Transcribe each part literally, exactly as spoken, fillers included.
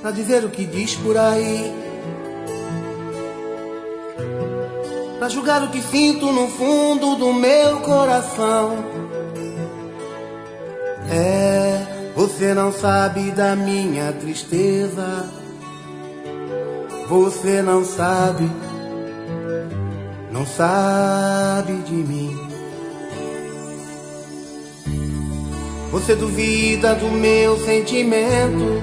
pra dizer o que diz por aí, pra julgar o que sinto no fundo do meu coração. É, você não sabe da minha tristeza, você não sabe, não sabe de mim. Você duvida do meu sentimento,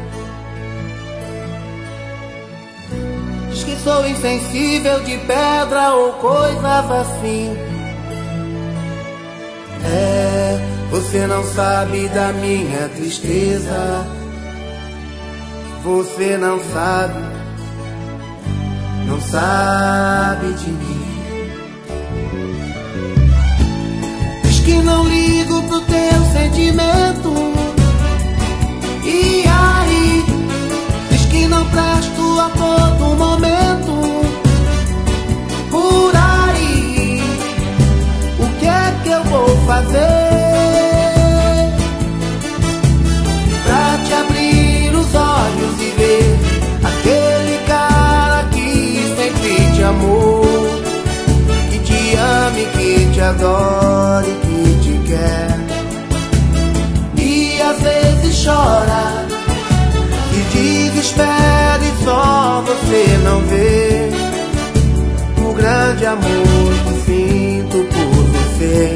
diz que sou insensível de pedra ou coisas assim. É, você não sabe da minha tristeza, você não sabe, não sabe de mim. Diz que não ligo pro teu sentimento, e aí diz que não presto a todo momento. Por aí, o que é que eu vou fazer pra te abrir os olhos e ver aquele cara que sempre te amou, que te ame, que te adore, que te quer, e às vezes chora, se desespera e só você não vê o grande amor que sinto por você.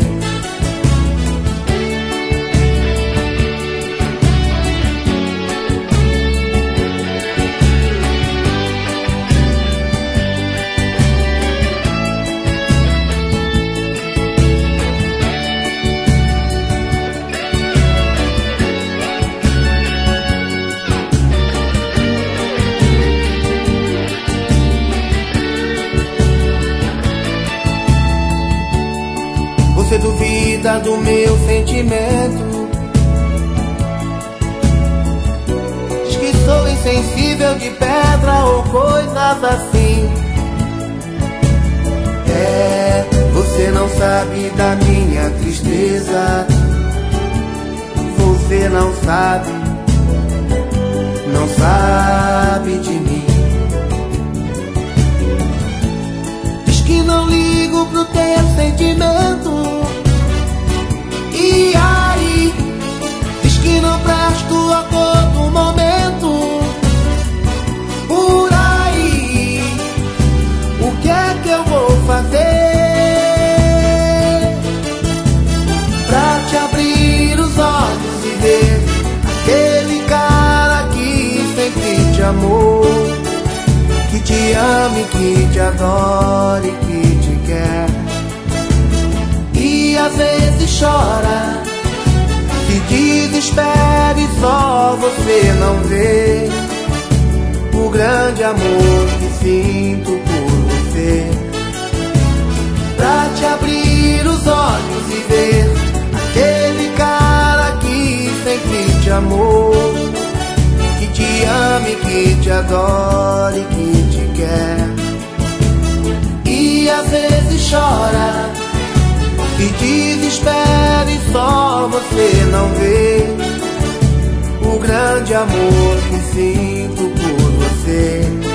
Você duvida do meu sentimento, diz que sou insensível de pedra ou coisas assim. É, você não sabe da minha tristeza, você não sabe, não sabe de mim. Diz que não ligo pro teu sentimento, e aí diz que não presto a todo momento. Por aí, o que é que eu vou fazer pra te abrir os olhos e ver aquele cara que sempre te amou, que te ame, que te adore, que te quer, e às vezes chora, se desespera e só você não vê o grande amor que sinto por você. Pra te abrir os olhos e ver aquele cara que sempre te amou, que te ame, que te adore, que te quer, e às vezes chora, se desespera e só você não vê o grande amor que sinto por você.